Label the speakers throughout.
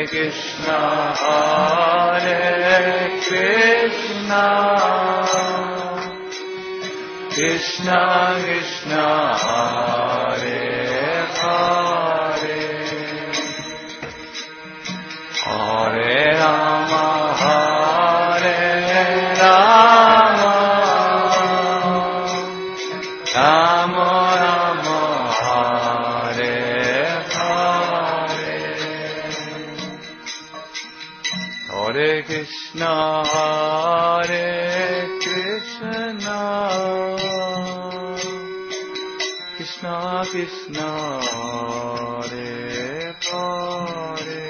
Speaker 1: Krishna, Hare Krishna, Krishna Krishna, Hare Hare, Hare Rama, Hare Rama, Rama Rama, Hare Hare, Hare Krishna, Hare Krishna, Krishna Krishna, Hare Hare,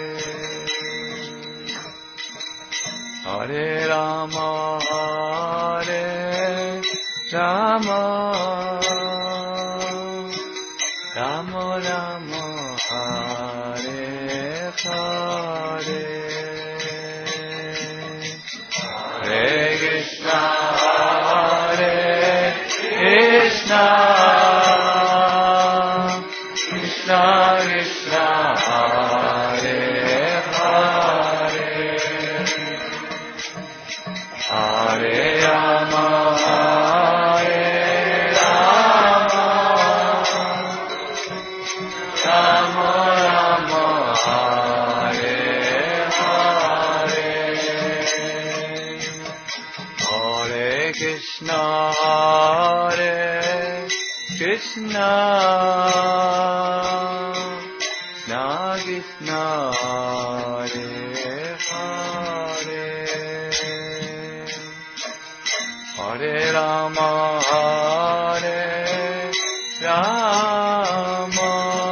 Speaker 1: Hare Rama, Hare Rama, Rama Rama, Hare Hare, Hare Krishna, Hare Krishna, Krishna Krishna, Hare Hare, Hare Rama, Hare Rama, Rama Rama, Hare Hare, Hare Krishna, Hare Krishna, Krishna Krishna, Hare Hare, Hare Rama, Hare Rama,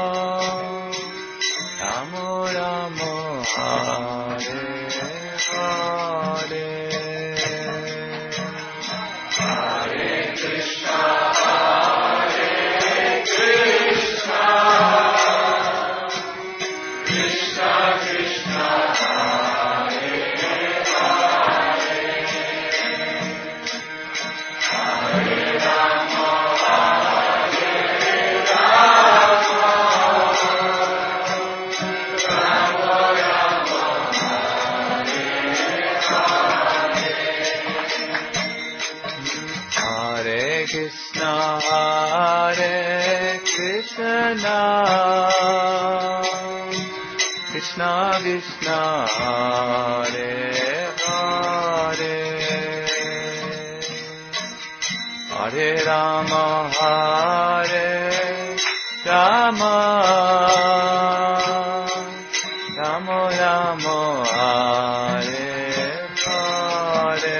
Speaker 1: Rama Rama, Hare Hare, Hare Krishna, Hare Krishna, Krishna Krishna, Hare Hare, Hare Rama, Hare Rama, Rama Rama, Hare Hare, Hare Krishna, Hare Krishna, Krishna Krishna, Hare Hare, Hare Rama, Hare Rama, Rama Rama, Hare Hare,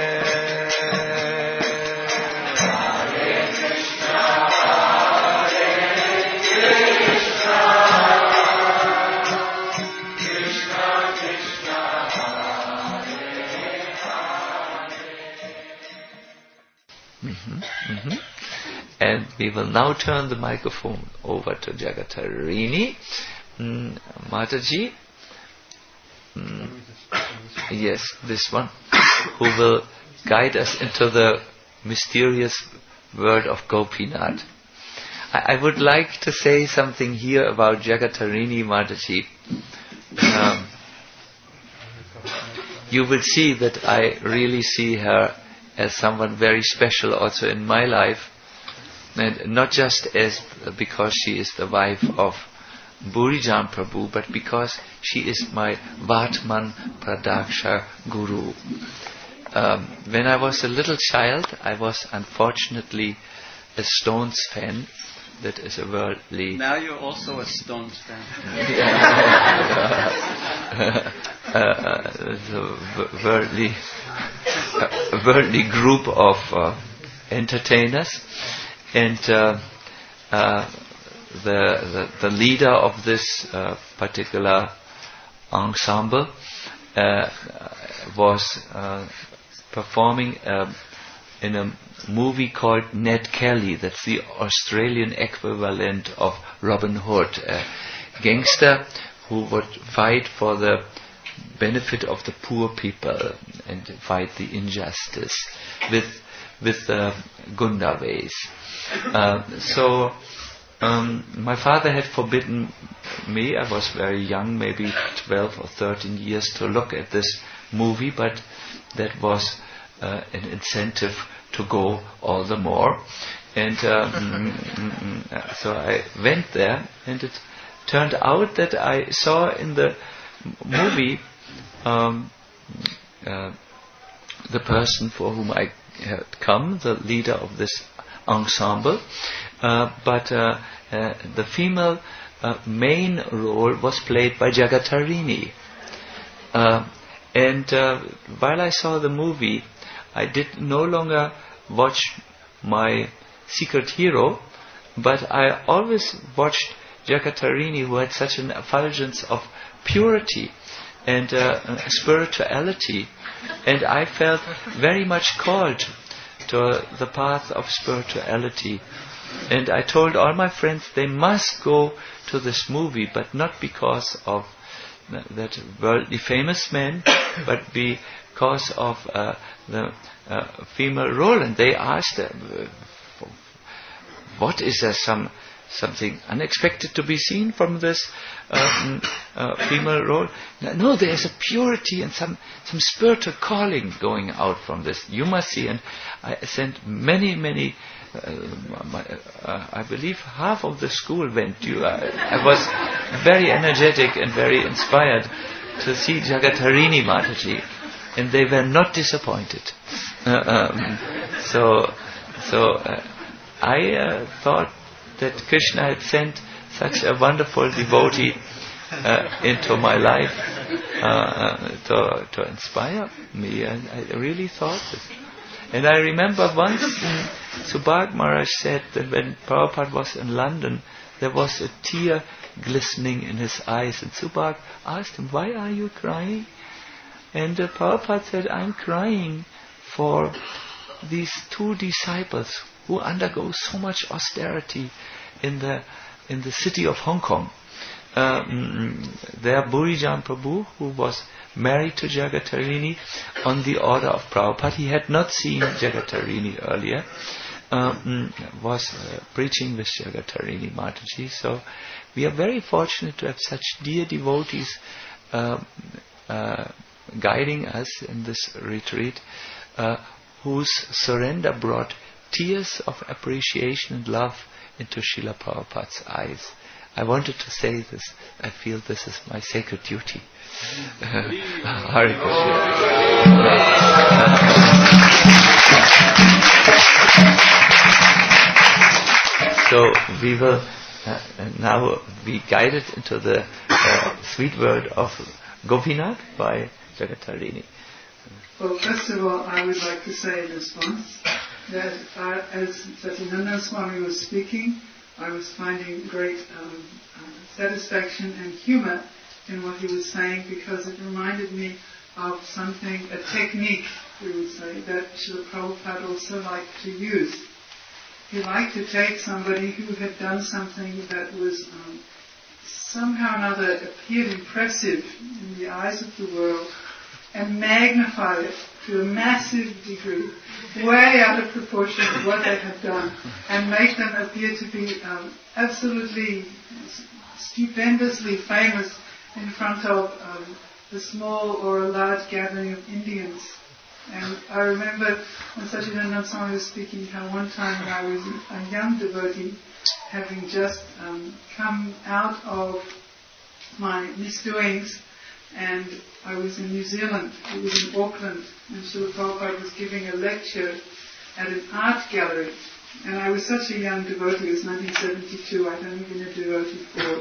Speaker 1: Hare Krishna, Hare Krishna, Krishna Krishna, Hare Hare. And we will now turn the microphone over to Jagatarini Mataji. Yes, this one, who will guide us into the mysterious world of Gopinath. I would like to say something here about Jagatarini Mataji. You will see that I really see her as someone very special also in my life, and not just as because she is the wife of Burijan Prabhu, but because she is my Vatman Pradaksha Guru. When I was a little child, I was unfortunately a Stones fan. That is a worldly...
Speaker 2: Now you're also a Stones fan.
Speaker 1: The worldly group of entertainers, and the leader of this particular ensemble was performing in a movie called Ned Kelly. That's the Australian equivalent of Robin Hood, a gangster who would fight for the benefit of the poor people and fight the injustice with Gunda ways. So my father had forbidden me, I was very young, maybe 12 or 13 years, to look at this movie, but that was an incentive to go all the more. And so I went there, and it turned out that I saw in the movie the person for whom I had come, the leader of this ensemble, but the female main role was played by Jagatarini. And while I saw the movie, I did no longer watch my secret hero, but I always watched Jagatarini, who had such an effulgence of purity and spirituality, and I felt very much called to the path of spirituality. And I told all my friends they must go to this movie, but not because of that worldly famous man, but because of the female role. And they asked, what is there something unexpected to be seen from this female role? No, there is a purity and some spiritual calling going out from this. You must see. And I sent many I believe half of the school went. I was very energetic and very inspired to see Jagatarini Mataji, and they were not disappointed. So I thought that Krishna had sent such a wonderful devotee into my life to inspire me, and I really thought this. And I remember once Subhag Maharaj said that when Prabhupada was in London, there was a tear glistening in his eyes, and Subhag asked him, "Why are you crying?" And Prabhupada said, "I'm crying for these two disciples who undergo so much austerity in the city of Hong Kong." There Burijan Prabhu, who was married to Jagatarini on the order of Prabhupada, he had not seen Jagatarini earlier, was preaching with Jagatarini Mataji. So we are very fortunate to have such dear devotees guiding us in this retreat, whose surrender brought tears of appreciation and love into Srila Prabhupada's eyes. I wanted to say this. I feel this is my sacred duty. Hare Krishna. So we will now be guided into the sweet word of Gopinath by Jagatarini.
Speaker 3: Well, first of all, I would like to say in response that as Satyananda Swami was speaking, I was finding great satisfaction and humour in what he was saying, because it reminded me of something, a technique, we would say, that Srila Prabhupada also liked to use. He liked to take somebody who had done something that was somehow or another appeared impressive in the eyes of the world, and magnify it to a massive degree, way out of proportion to what they had done, and make them appear to be absolutely stupendously famous in front of a small or a large gathering of Indians. And I remember when Satyananda Swami was speaking how one time when I was a young devotee, having just come out of my misdoings, and I was in New Zealand, it was in Auckland, and Srila Prabhupada was giving a lecture at an art gallery. And I was such a young devotee, it was 1972, I'd only been a devotee for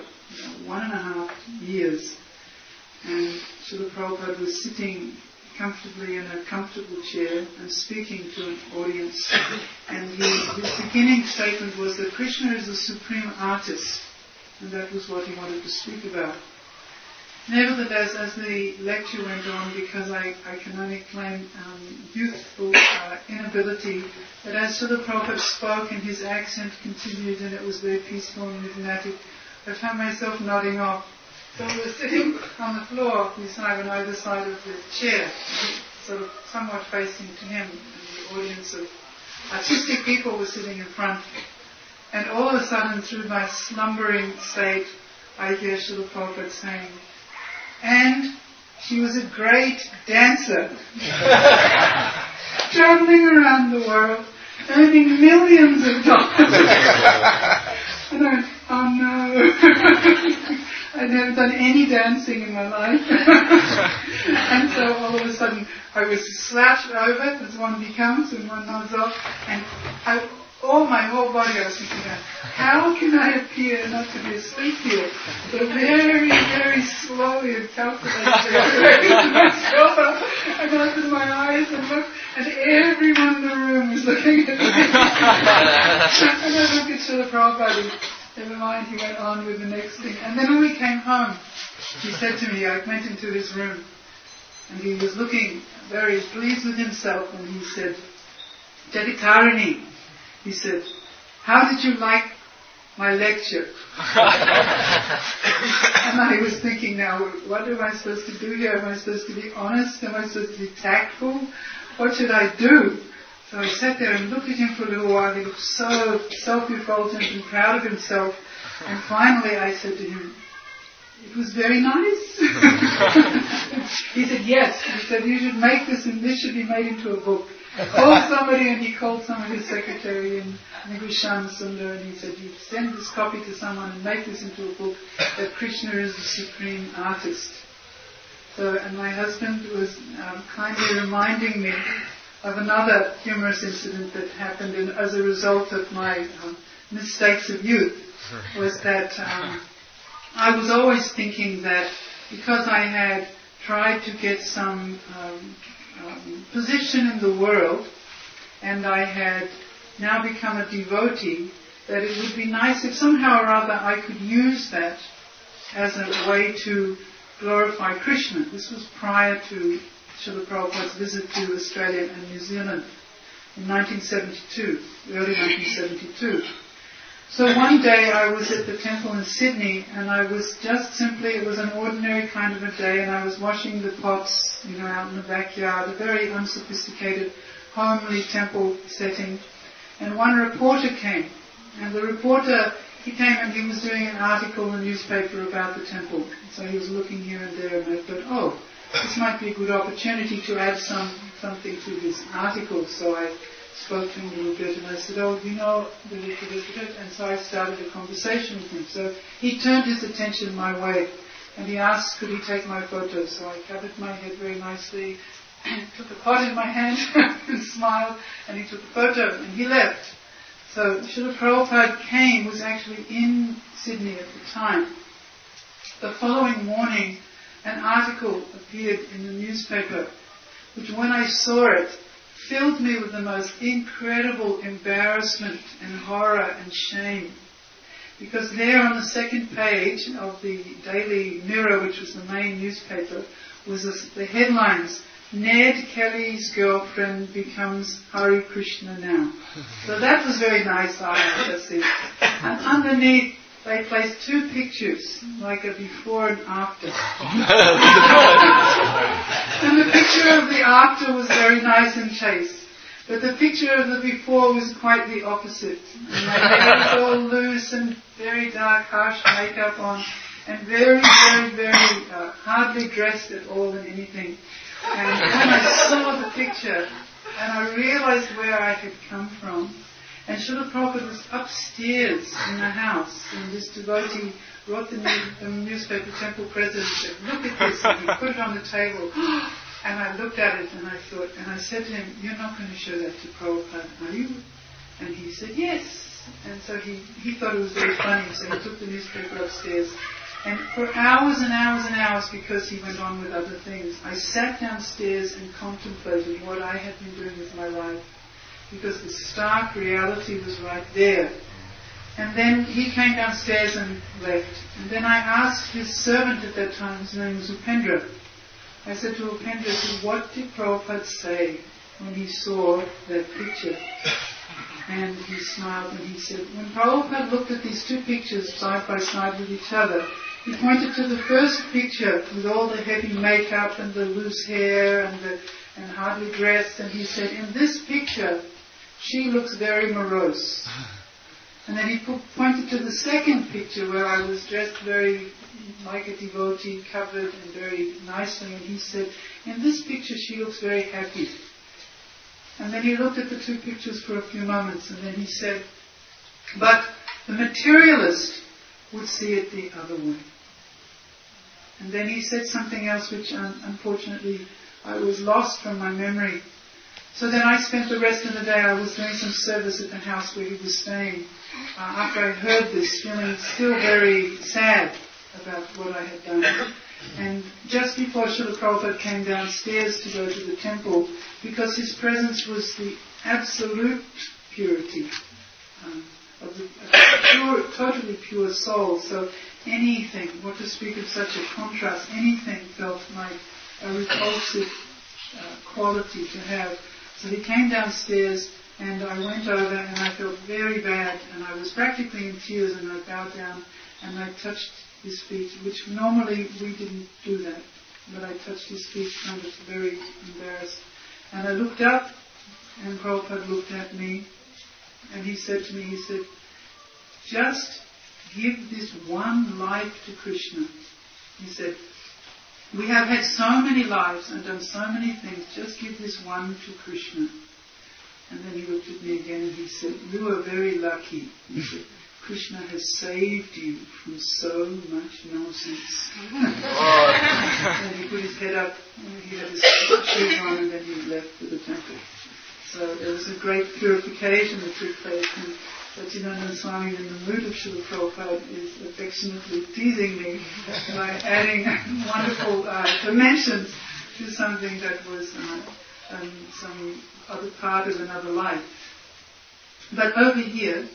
Speaker 3: 1.5 years. And Srila Prabhupada was sitting comfortably in a comfortable chair and speaking to an audience. And his beginning statement was that Krishna is the supreme artist, and that was what he wanted to speak about. Nevertheless, as the lecture went on, because I can only claim youthful inability, but as Srila Prabhupada spoke and his accent continued and it was very peaceful and enigmatic, I found myself nodding off. So we were sitting on the floor beside on either side of the chair, sort of somewhat facing to him, and the audience of artistic people were sitting in front. And all of a sudden, through my slumbering state, I hear Srila Prabhupada saying, and she was a great dancer, traveling around the world, earning millions of dollars. And I went, oh no. I'd never done any dancing in my life. And so all of a sudden I was slouched over, as one becomes when one nods off, and my whole body I was thinking about, how can I appear not to be asleep here? So very, very slowly and calculated I opened my eyes and looked, and everyone in the room was looking at me. And I looked at Srila Prabhupada. Never mind, he went on with the next thing. And then when we came home, he said to me, I went into his room, and he was looking very pleased with himself, and he said, Jadikarini, he said, how did you like my lecture? And I was thinking, now, what am I supposed to do here? Am I supposed to be honest? Am I supposed to be tactful? What should I do? So I sat there and looked at him for a little while. He looked so self-effulgent and proud of himself. And finally I said to him, it was very nice. He said, yes. He said, you should make this, and this should be made into a book. Call somebody, and he called some of his secretary, and I think it was Shyam Sundar, and he said, you send this copy to someone and make this into a book, that Krishna is the supreme artist. So, and my husband was kindly reminding me of another humorous incident that happened as a result of my mistakes of youth, was that I was always thinking that because I had tried to get some position in the world, and I had now become a devotee, that it would be nice if somehow or other I could use that as a way to glorify Krishna. This was prior to Srila Prabhupada's visit to Australia and New Zealand in 1972, early 1972. So one day I was at the temple in Sydney, and I was just simply, it was an ordinary kind of a day, and I was washing the pots, out in the backyard, a very unsophisticated, homely temple setting. And one reporter came, and the reporter, he came and he was doing an article in the newspaper about the temple. So he was looking here and there, and I thought, this might be a good opportunity to add something to his article. So I spoke to him a little bit, and I said, and so I started a conversation with him. So he turned his attention my way, and he asked, could he take my photo? So I covered my head very nicely, took the pot in my hand, and smiled, and he took the photo, and he left. So Srila Prabhupada was actually in Sydney at the time. The following morning, an article appeared in the newspaper, which when I saw it, filled me with the most incredible embarrassment and horror and shame. Because there on the second page of the Daily Mirror, which was the main newspaper, was the headlines, Ned Kelly's girlfriend becomes Hare Krishna now. So that was very nice, I see. And underneath, they placed two pictures, like a before and after. And the picture of the after was very nice and chaste. But the picture of the before was quite the opposite. And my hair was all loose and very dark, harsh makeup on, and very, very, very hardly dressed at all in anything. And when I saw the picture, and I realized where I had come from, and Srila Prabhupada was upstairs in the house, and this devotee brought the newspaper temple president and said, look at this, and he put it on the table. And I looked at it and I thought, and I said to him, you're not going to show that to Prabhupada, are you? And he said, yes. And so he thought it was very funny, so he took the newspaper upstairs. And for hours and hours and hours, because he went on with other things, I sat downstairs and contemplated what I had been doing with my life. Because the stark reality was right there. And then he came downstairs and left. And then I asked his servant at that time, his name was Upendra. I said to Upendra, what did Prabhupada say when he saw that picture? And he smiled and he said, when Prabhupada looked at these two pictures side by side with each other, he pointed to the first picture with all the heavy makeup and the loose hair and hardly dressed, and he said, in this picture, she looks very morose. And then he pointed to the second picture where I was dressed very like a devotee, covered and very nicely, and he said, in this picture she looks very happy. And then he looked at the two pictures for a few moments, and then he said, but the materialist would see it the other way. And then he said something else which unfortunately I was lost from my memory. So then I spent the rest of the day, I was doing some service at the house where he was staying. After I heard this, feeling still very sad about what I had done. And just before Srila Prabhupada came downstairs to go to the temple, because his presence was the absolute purity of the pure, totally pure soul. So anything, what to speak of such a contrast, anything felt like a repulsive quality to have. So he came downstairs and I went over and I felt very bad and I was practically in tears and I bowed down and I touched his feet, which normally we didn't do that, but I touched his feet kind of very embarrassed. And I looked up and Prabhupada looked at me and he said to me, he said, just give this one life to Krishna. He said, we have had so many lives and done so many things, just give this one to Krishna. And then he looked at me again and he said, you are very lucky. He said, Krishna has saved you from so much nonsense. And he put his head up, and he had his shoes on, and then he left for the temple. So there was a great purification that took place, and Bhaktivedanta Swami, in the mood of Srila Prabhupada, is affectionately teasing me by adding wonderful dimensions to something that was some other part of another life. But over here,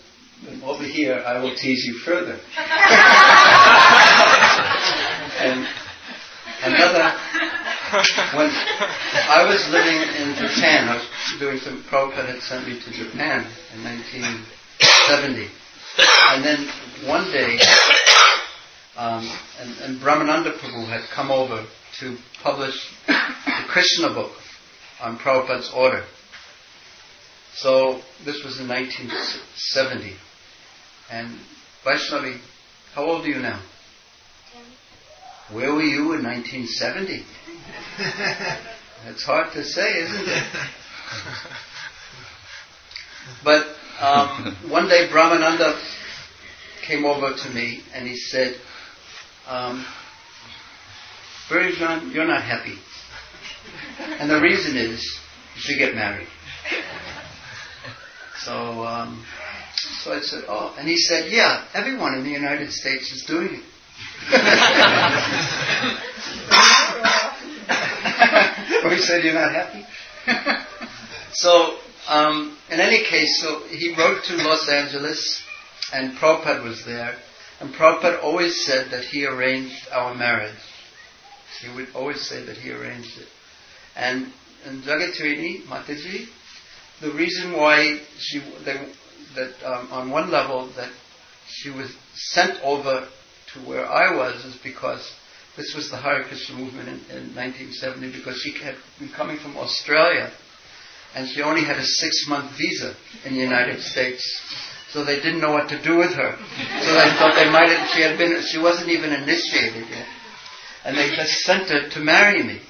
Speaker 4: I will tease you further. And another, when I was living in Japan, I was doing some, Prabhupada had sent me to Japan in 1970. And then one day, and Brahmananda Prabhu had come over to publish the Krishna book on Prabhupada's order. So this was in 1970. And Vaishnavi, how old are you now? 10. Where were you in 1970? It's hard to say, isn't it? But one day Brahmananda came over to me and he said, Burijan, you're not happy. And the reason is you should get married. So I said, oh. And he said, yeah, everyone in the United States is doing it. Or he said, you're not happy? So, in any case, so he wrote to Los Angeles, and Prabhupada was there. And Prabhupada always said that he arranged our marriage. He would always say that he arranged it. And Jagatarini, Mataji, the reason why on one level that she was sent over to where I was is because this was the Hare Krishna movement in 1970, because she had been coming from Australia and she only had a 6-month visa in the United States. So they didn't know what to do with her. So they thought they might have, she wasn't even initiated yet. And they just sent her to marry me.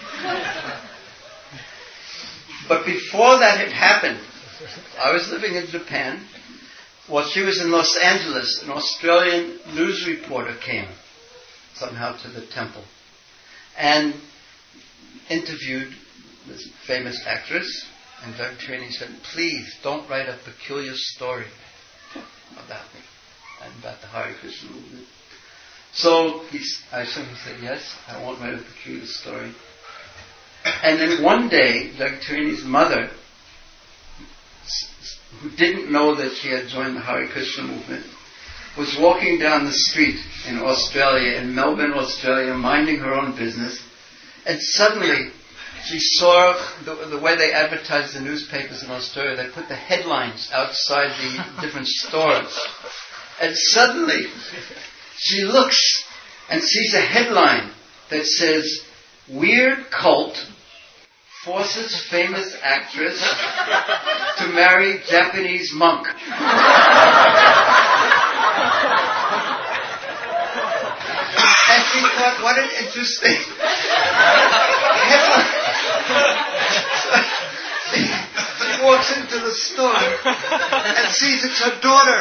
Speaker 4: But before that had happened, I was living in Japan. While she was in Los Angeles, an Australian news reporter came somehow to the temple and interviewed this famous actress. And Jagatarini said, please don't write a peculiar story about me and about the Hare Krishna movement. So I simply said, yes, I won't write a peculiar story. And then one day, Jagatarini's mother, who didn't know that she had joined the Hare Krishna movement, was walking down the street in Australia, in Melbourne, Australia, minding her own business, and suddenly she saw the way they advertised the newspapers in Australia. They put the headlines outside the different stores. And suddenly she looks and sees a headline that says, "Weird cult forces famous actress to marry Japanese monk." And he thought, what an interesting headline. She walks into the store and sees it's her daughter.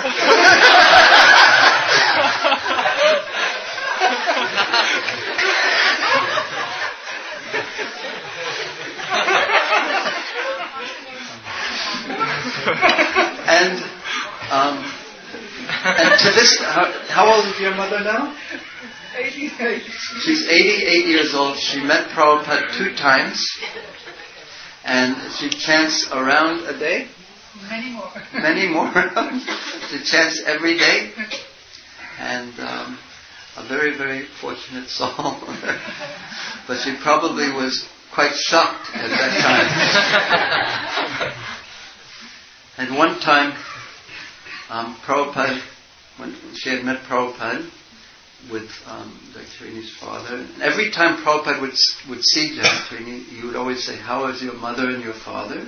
Speaker 4: And to this, how old is your mother now?
Speaker 3: 88.
Speaker 4: She's 88 years old. She met Prabhupada 2 times. And she chants a round a day?
Speaker 3: Many more.
Speaker 4: Many more. She chants every day. And a very, very fortunate soul. But she probably was quite shocked at that time. And one time, Prabhupada, when she had met Prabhupada with Jaitrini father, and every time Prabhupada would see Jaitrini, he would always say, "How is your mother and your father?"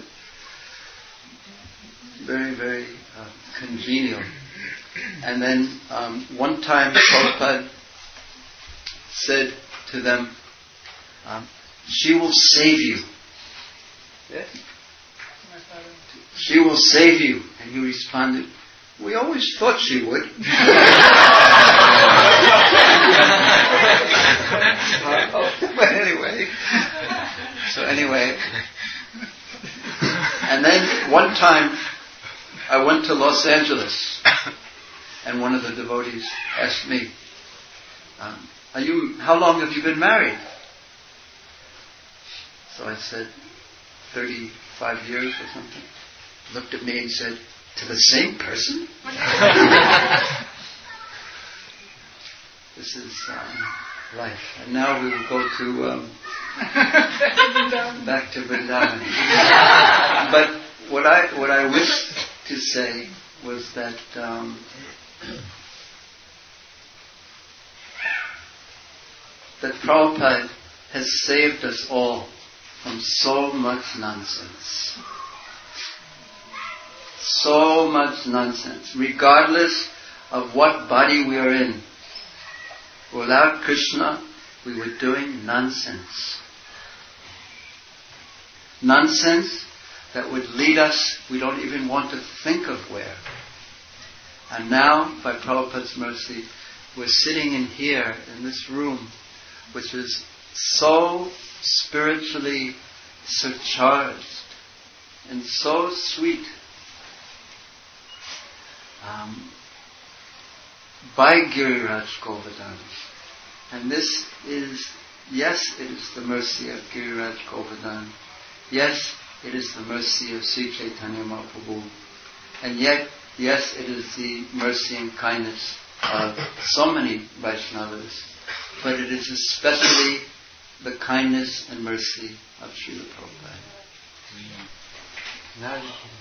Speaker 4: Very, very congenial. And then one time Prabhupada said to them, "She will save you." Yes? "She will save you." And he responded, "We always thought she would." But anyway. And then one time I went to Los Angeles, and one of the devotees asked me, how long have you been married? So I said, 35 years or something. Looked at me and said, "To the same person?" This is life. And now we will go to back to Vrindavan. But what I wished to say was that that Prabhupada has saved us all from so much nonsense. So much nonsense, regardless of what body we are in. Without Krishna, we were doing nonsense. Nonsense that would lead us, we don't even want to think of where. And now, by Prabhupada's mercy, we're sitting in here, in this room, which is so spiritually surcharged and so sweet. By Giriraj Govardhan. And this is, yes, it is the mercy of Giriraj Govardhan. Yes, it is the mercy of Sri Chaitanya Mahaprabhu. And yet, yes, it is the mercy and kindness of so many Vaishnavas. But it is especially the kindness and mercy of Srila Prabhupada. Now you can...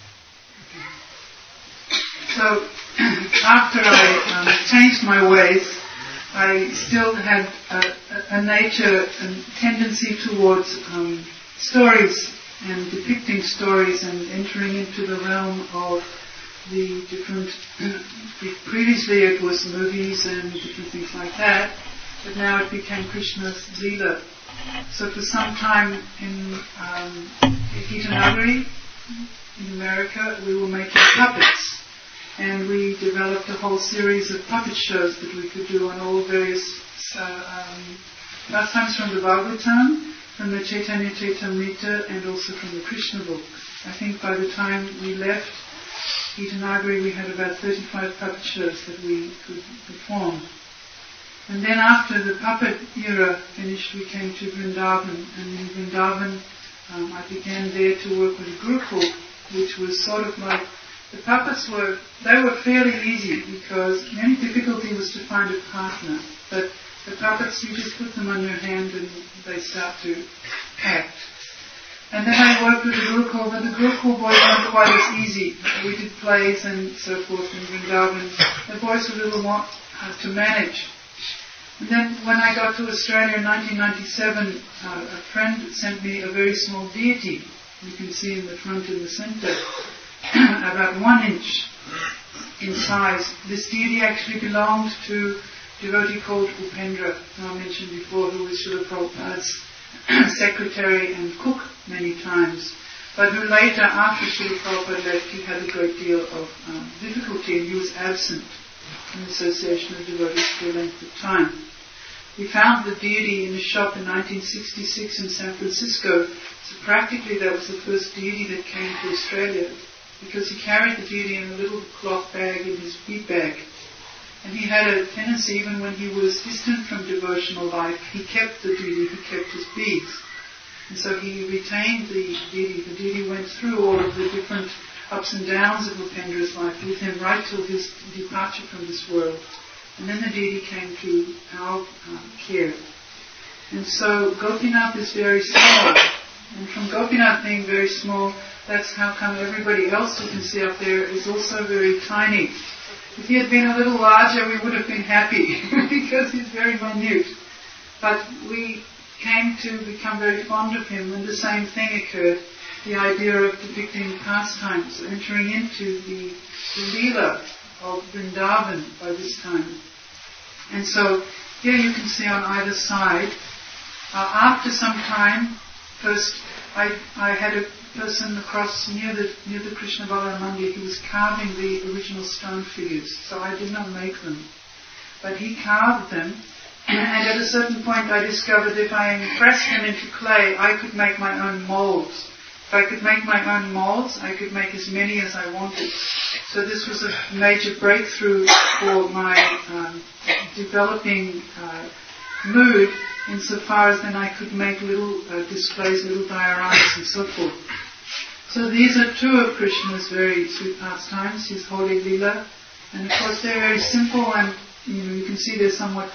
Speaker 3: So, after I changed my ways, I still had a nature and tendency towards stories and depicting stories and entering into the realm of the different... Previously it was movies and different things like that, but now it became Krishna's Leela. So for some time in Gitanagari, in America, we were making puppets. And we developed a whole series of puppet shows that we could do on all various pastimes from the Bhagavatam, from the Chaitanya Chaitamrita, and also from the Krishna book. I think by the time we left Gitanagari, we had about 35 puppet shows that we could perform. And then after the puppet era finished, we came to Vrindavan. And in Vrindavan, I began there to work with a Gurukul, which was sort of like... The puppets were fairly easy because the only difficulty was to find a partner. But the puppets, you just put them on your hand and they start to act. And then I worked with the Gurukul, but the Gurukul boys weren't quite as easy. We did plays and so forth in Vrindavan. The boys were a little more hard to manage. And then when I got to Australia in 1997, a friend sent me a very small deity. You can see in the front in the center. About 1 inch in size. This deity actually belonged to a devotee called Upendra, who I mentioned before, who was Srila Prabhupada's secretary and cook many times, but who later, after Srila Prabhupada left, he had a great deal of difficulty and he was absent from the association of devotees for a length of time. We found the deity in a shop in 1966 in San Francisco, so practically that was the first deity that came to Australia, because he carried the deity in a little cloth bag in his bead bag. And he had a tendency, even when he was distant from devotional life, he kept the deity, he kept his beads. And so he retained the deity. The deity went through all of the different ups and downs of Upendra's life with him right till his departure from this world. And then the deity came to our care. And so Gopinath is very small. And from Gopinath being very small, that's how come everybody else you can see up there is also very tiny. If he had been a little larger, we would have been happy because he's very minute. But we came to become very fond of him, and the same thing occurred. The idea of depicting pastimes, entering into the Leela of Vrindavan by this time. And so here you can see on either side, after some time, first I had a person across near the Krishna Balaram Mandir. He was carving the original stone figures, so I did not make them. But he carved them, and at a certain point I discovered if I impressed them into clay, I could make my own molds. If I could make my own molds, I could make as many as I wanted. So this was a major breakthrough for my developing mood, insofar as then I could make little displays, little dioramas and so forth. So these are two of Krishna's very sweet pastimes, his holy Leela. And of course they're very simple, and you can see they're somewhat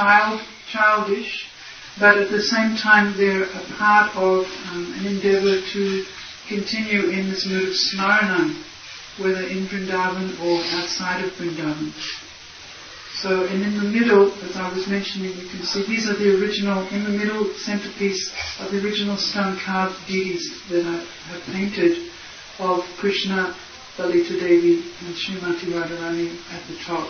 Speaker 3: childish, but at the same time they're a part of an endeavour to continue in this mood of smaranam, whether in Vrindavan or outside of Vrindavan. So, and in the middle, as I was mentioning, you can see these are the original, in the middle centerpiece of the original stone carved deities that I have painted of Krishna, Lalita Devi and Srimati Radharani at the top.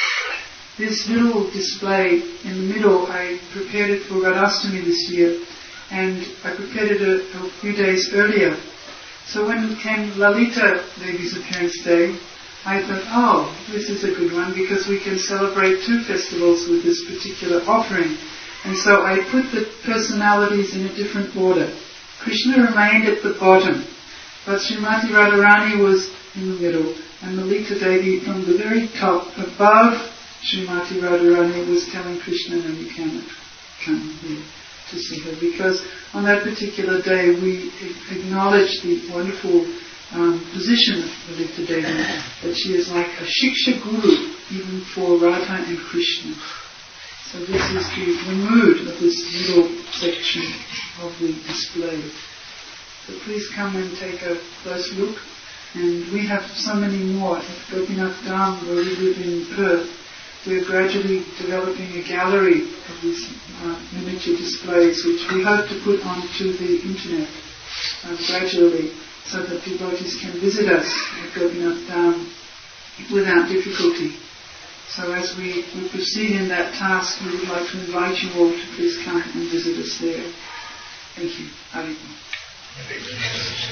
Speaker 3: This little display in the middle, I prepared it for Radhastami this year, and I prepared it a few days earlier. So when it came Lalita Devi's appearance day, I thought, this is a good one because we can celebrate two festivals with this particular offering. And so I put the personalities in a different order. Krishna remained at the bottom, but Srimati Radharani was in the middle, and Lalita Devi from the very top above Srimati Radharani was telling Krishna, no, you cannot come here to see her, because on that particular day we acknowledge the wonderful position of Lalita Devi, that she is like a Shiksha Guru even for Radha and Krishna. So this is the mood of this little section of the display. So please come and take a close look. And we have so many more. At Gopinath Dham, where we live in Perth, we're gradually developing a gallery of these miniature displays, which we hope to put onto the internet gradually, so that devotees can visit us at Gopinath Dham without difficulty. So as we proceed in that task, we would like to invite you all to please come and visit us there. Thank you. Hare Krishna.